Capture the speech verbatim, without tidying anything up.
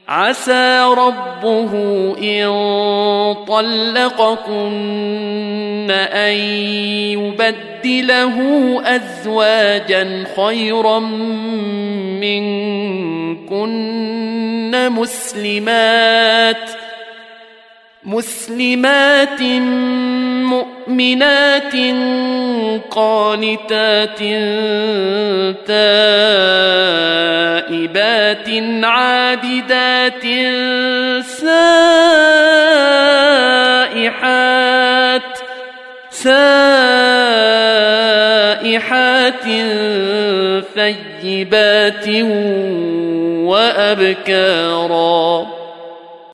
عسى ربه إن طلقكن أن يبدله أزواجا خيرا منكن مسلمات مسلمات مؤمنات قانتات تائبات عابدات سائحات سائحات ثيبات وأبكارا.